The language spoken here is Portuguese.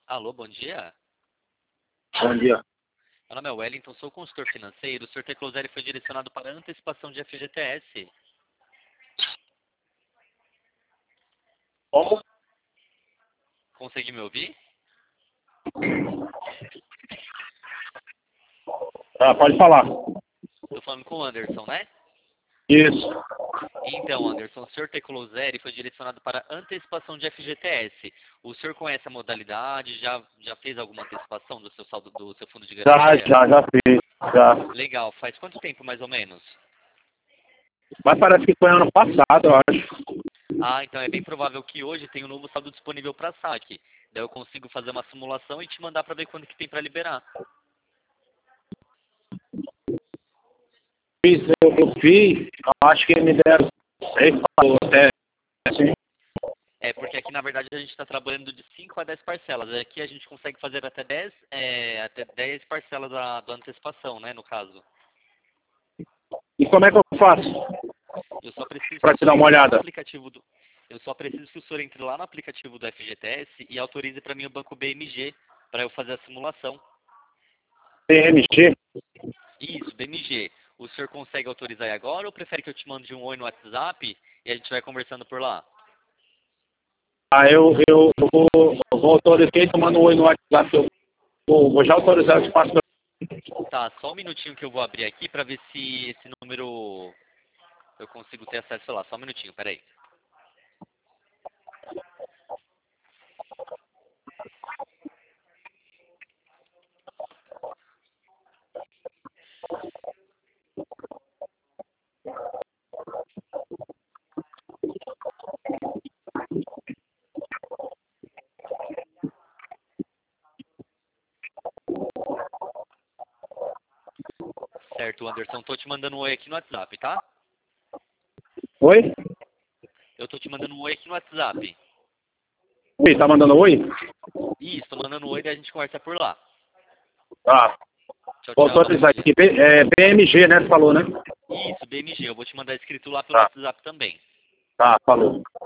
Alô, bom dia. Bom dia. Meu nome é Wellington, sou consultor financeiro. O Sr. Teclosério foi direcionado para antecipação de FGTS. Como? Consegue me ouvir? Pode falar. Estou falando com o Anderson, né? Isso. Então, Anderson, o Sr. Teclosério foi direcionado para antecipação de FGTS. O senhor conhece a modalidade? Já fez alguma antecipação do seu saldo, do seu fundo de garantia? Já fiz. Já. Legal. Faz quanto tempo, mais ou menos? Mas parece que foi ano passado, eu acho. Ah, então é bem provável que hoje tenha um novo saldo disponível para saque. Daí eu consigo fazer uma simulação e te mandar para ver quando que tem para liberar. Eu fiz, eu acho que me deram 6 falou até. Assim. É, porque aqui na verdade a gente está trabalhando de 5 a 10 parcelas. Aqui a gente consegue fazer até 10 parcelas da antecipação, né, no caso. E como é que eu faço? Eu só preciso que Para o te senhor dar uma entre lá no olhada. aplicativo do... Eu só preciso que o senhor entre lá no aplicativo do FGTS e autorize para mim o banco BMG para eu fazer a simulação. PMG? Isso, BMG. O senhor consegue autorizar aí agora ou prefere que eu te mande um oi no WhatsApp e a gente vai conversando por lá? Eu vou autorizar e tomando um oi no WhatsApp. Eu vou já autorizar o espaço. Tá, só um minutinho que eu vou abrir aqui para ver se esse número eu consigo ter acesso lá. Só um minutinho, peraí. Certo, Anderson. Tô te mandando um oi aqui no WhatsApp, tá? Oi? Eu tô te mandando um oi aqui no WhatsApp. Oi, tá mandando oi? Isso, tô mandando um oi e a gente conversa por lá. Tá. Tchau, Vou tchau. autorizar aqui. BMG, né? Você falou, né? Isso, BMG. Eu vou te mandar escrito lá pelo Tá. WhatsApp também. Tá, falou.